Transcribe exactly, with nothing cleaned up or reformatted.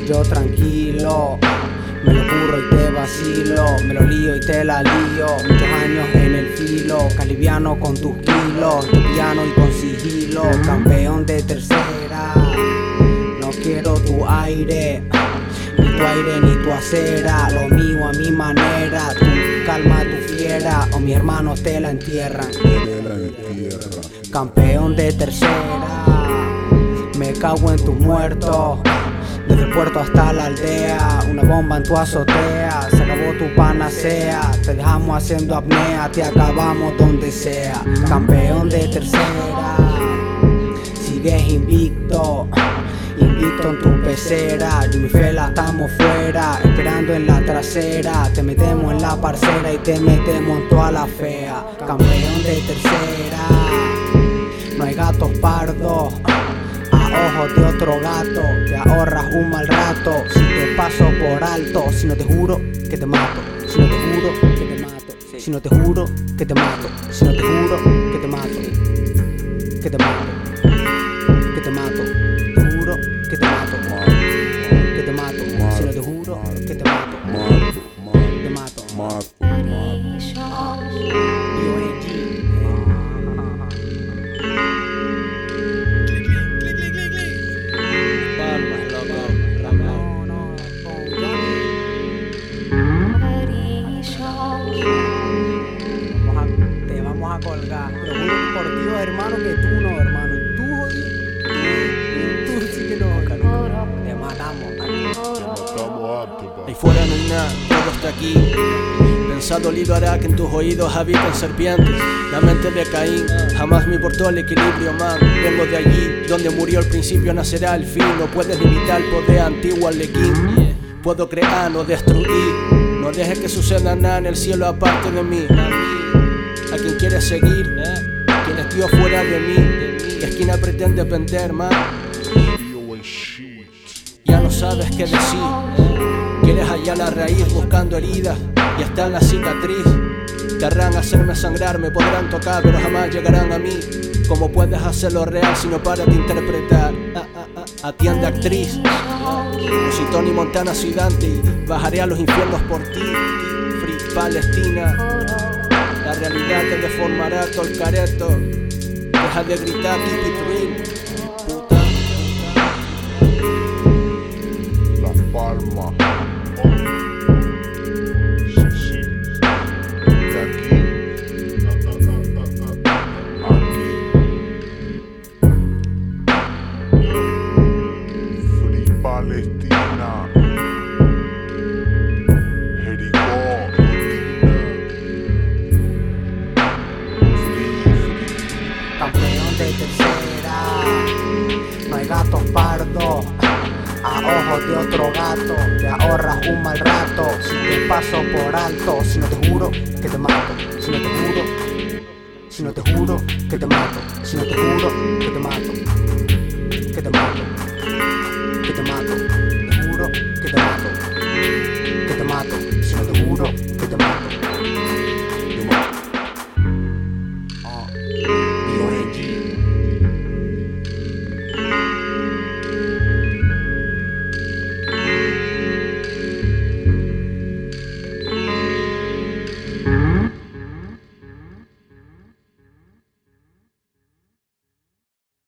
yo tranquilo, me lo curro y te vacilo, me lo lío y te la lío. Muchos años en el filo, caliviano con tus kilos, tu piano y con sigilo, campeón de tercera. No quiero tu aire, ni tu aire ni tu acera, lo mío a mi manera. Tu calma, tu fiera, o mis hermanos te la entierran. Campeón de tercera, me cago en tus muertos. Desde el puerto hasta la aldea, una bomba en tu azotea. Se acabó tu panacea, te dejamos haciendo apnea, te acabamos donde sea. Campeón de tercera, sigues invicto, invicto en tu pecera. Yo y mi fela estamos fuera, esperando en la trasera. Te metemos en la parcera y te metemos en toda la fea. Campeón de tercera, no hay gatos pardos a ojos de otro gato, te ahorras un mal rato si te paso por alto. Si no te juro que te mato, si no te juro que te mato, si no te juro que te mato, si no te juro que te mato, que te mato, que te mato, te juro que te mato, que te mato, si no te juro que te mato, te mato. Te vamos a colgar, pero juro por Dios, hermano, que tú no, hermano. Tú, tú, tú sí que no, hermano. Te matamos. Ahí fuera no hay nada, todo está aquí. Pensar dolido hará que en tus oídos habiten serpientes. La mente de Caín jamás me importó el equilibrio, man. Vengo de allí, donde murió el principio, nacerá el fin. No puedes limitar el poder antiguo Arlequín. Puedo crear, no destruir. No dejes que suceda nada en el cielo aparte de mí. A quien quieres seguir, quien es Dios fuera de mí. ¿Qué esquina pretende vender, man? Ya no sabes qué decir. Quieres hallar la raíz buscando heridas y está en la cicatriz. Querrán hacerme sangrar, me podrán tocar, pero jamás llegarán a mí. ¿Cómo puedes hacerlo real si no paras de interpretar? Ah, ah, ah, atiende actriz. Como si Tony Montana soy Dante y bajaré a los infiernos por ti. Free Palestina. La realidad te deformará todo el careto. Deja de gritar, keep it real. Puta. Las Palmas. Palestina, Jericó, campeón de tercera, no hay gatos pardos a ojos de otro gato, te ahorras un mal rato si te paso por alto. Si no te juro que te mato, si no te juro, si no te juro que te mato, si no te juro que te mato, que te mato, que te mato.